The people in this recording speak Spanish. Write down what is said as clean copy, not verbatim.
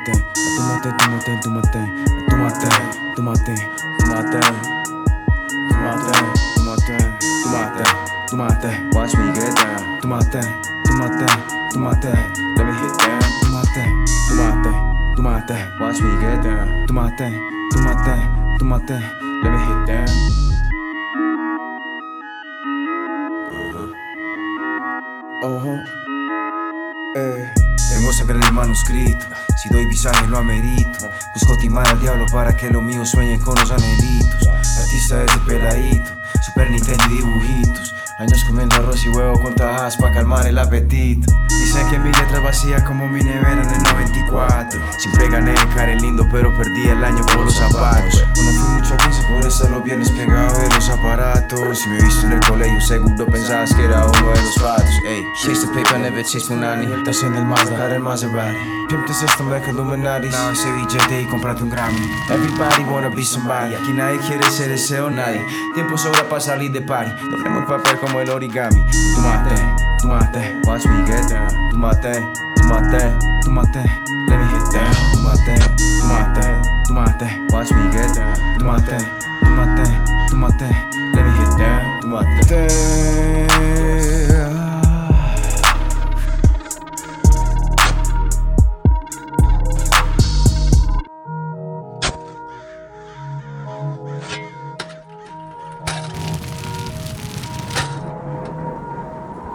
Watch me get down. Let me hit down. Watch me get down. Let me hit down. Tengo sangre en el manuscrito, si doy visajes lo amerito. Busco timar al diablo para que los míos sueñen con los anhelitos. Artista desde peladito, Super Nintendo y dibujitos. Años comiendo arroz y huevo con tajas pa' calmar el apetito. Dicen que mi letra es vacía como mi nevera en el 94. Siempre gané, care lindo, pero perdí el año por los zapatos. No fui mucho a 15, por estar los viernes pegado de los aparatos. Si me he visto en el colegio, seguro pensabas que era uno de los patos. Ey, chase the paper, never chase Punani. Vueltas en el Mazda, el Maserati. Pimp the system like Illuminati. Now ese billete y comprate un Grammy. Everybody wanna be somebody. Aquí nadie quiere ser ese o nadie. Tiempo sobra para salir de party. Doblemos el papel como el origami. Tu mate, watch me get down. Tu mate, let me hit down.